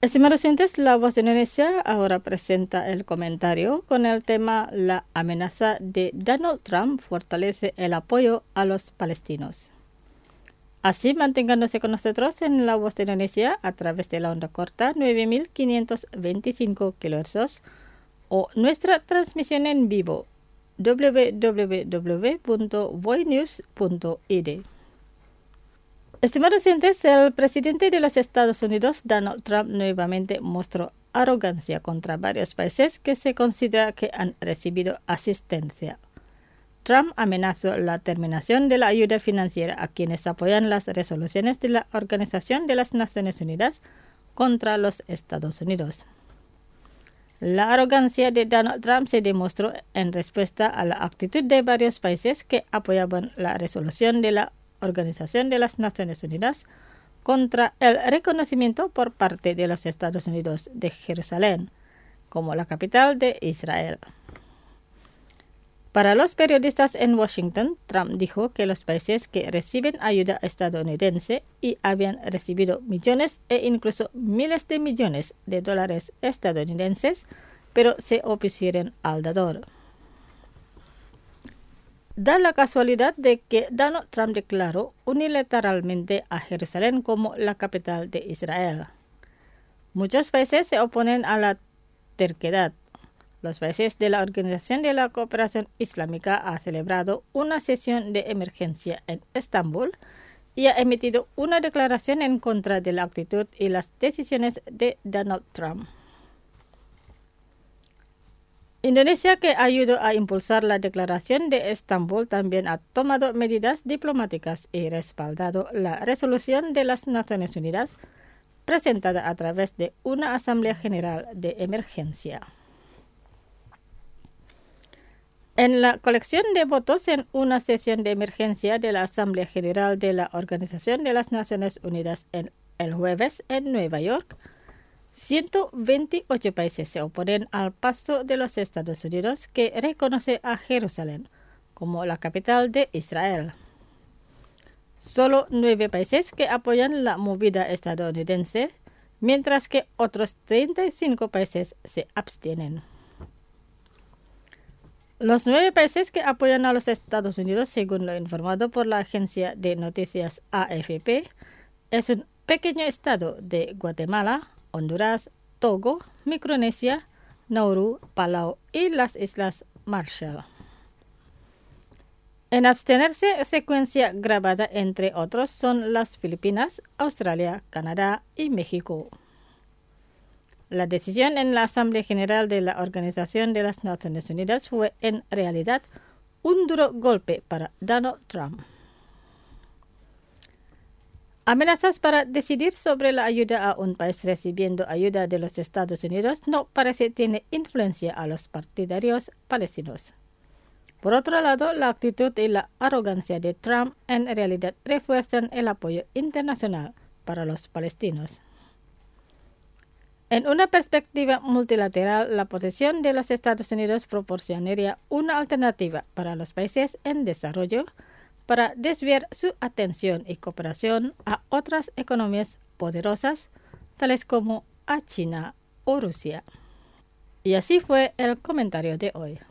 Estimados oyentes, La Voz de Indonesia ahora presenta el comentario con el tema La amenaza de Donald Trump fortalece el apoyo a los palestinos. Así, manténganse con nosotros en La Voz de Indonesia a través de la onda corta 9525 kHz o nuestra transmisión en vivo www.voinews.id. Estimados oyentes, el presidente de los Estados Unidos, Donald Trump, nuevamente mostró arrogancia contra varios países que se considera que han recibido asistencia. Trump amenazó la terminación de la ayuda financiera a quienes apoyan las resoluciones de la Organización de las Naciones Unidas contra los Estados Unidos. La arrogancia de Donald Trump se demostró en respuesta a la actitud de varios países que apoyaban la resolución de la Organización de las Naciones Unidas contra el reconocimiento por parte de los Estados Unidos de Jerusalén como la capital de Israel. Para los periodistas en Washington, Trump dijo que los países que reciben ayuda estadounidense y habían recibido millones e incluso miles de millones de dólares estadounidenses, pero se opusieron al dador. Da la casualidad de que Donald Trump declaró unilateralmente a Jerusalén como la capital de Israel. Muchos países se oponen a la terquedad. Los países de la Organización de la Cooperación Islámica han celebrado una sesión de emergencia en Estambul y ha emitido una declaración en contra de la actitud y las decisiones de Donald Trump. Indonesia, que ayudó a impulsar la declaración de Estambul, también ha tomado medidas diplomáticas y respaldado la resolución de las Naciones Unidas presentada a través de una Asamblea General de Emergencia. En la colección de votos en una sesión de emergencia de la Asamblea General de la Organización de las Naciones Unidas el jueves en Nueva York, 128 países se oponen al paso de los Estados Unidos que reconoce a Jerusalén como la capital de Israel. Solo 9 países que apoyan la movida estadounidense, mientras que otros 35 países se abstienen. Los 9 países que apoyan a los Estados Unidos, según lo informado por la agencia de noticias AFP, es un pequeño estado de Guatemala, Honduras, Togo, Micronesia, Nauru, Palau y las Islas Marshall. En abstenerse, secuencia grabada entre otros son las Filipinas, Australia, Canadá y México. La decisión en la Asamblea General de la Organización de las Naciones Unidas fue en realidad un duro golpe para Donald Trump. Amenazas para decidir sobre la ayuda a un país recibiendo ayuda de los Estados Unidos no parece tener influencia a los partidarios palestinos. Por otro lado, la actitud y la arrogancia de Trump en realidad refuerzan el apoyo internacional para los palestinos. En una perspectiva multilateral, la posición de los Estados Unidos proporcionaría una alternativa para los países en desarrollo para desviar su atención y cooperación a otras economías poderosas, tales como a China o Rusia. Y así fue el comentario de hoy.